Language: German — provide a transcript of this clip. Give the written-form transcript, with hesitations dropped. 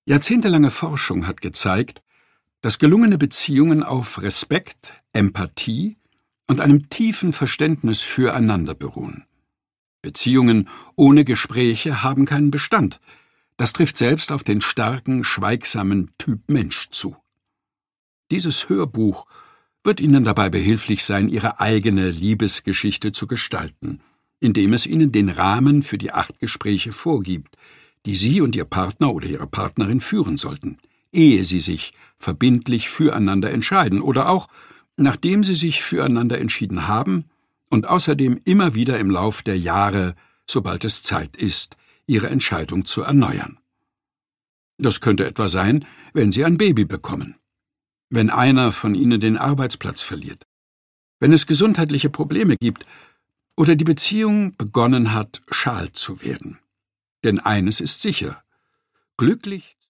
Jahrzehntelange Forschung hat gezeigt, dass gelungene Beziehungen auf Respekt, Empathie und einem tiefen Verständnis füreinander beruhen. Beziehungen ohne Gespräche haben keinen Bestand. Das trifft selbst auf den starken, schweigsamen Typ Mensch zu. Dieses Hörbuch wird Ihnen dabei behilflich sein, Ihre eigene Liebesgeschichte zu gestalten, indem es Ihnen den Rahmen für die 8 Gespräche vorgibt, die Sie und Ihr Partner oder Ihre Partnerin führen sollten, ehe Sie sich verbindlich füreinander entscheiden oder auch, nachdem Sie sich füreinander entschieden haben und außerdem immer wieder im Lauf der Jahre, sobald es Zeit ist, Ihre Entscheidung zu erneuern. Das könnte etwa sein, wenn Sie ein Baby bekommen, wenn einer von Ihnen den Arbeitsplatz verliert, wenn es gesundheitliche Probleme gibt oder die Beziehung begonnen hat, schal zu werden. Denn eines ist sicher: glücklich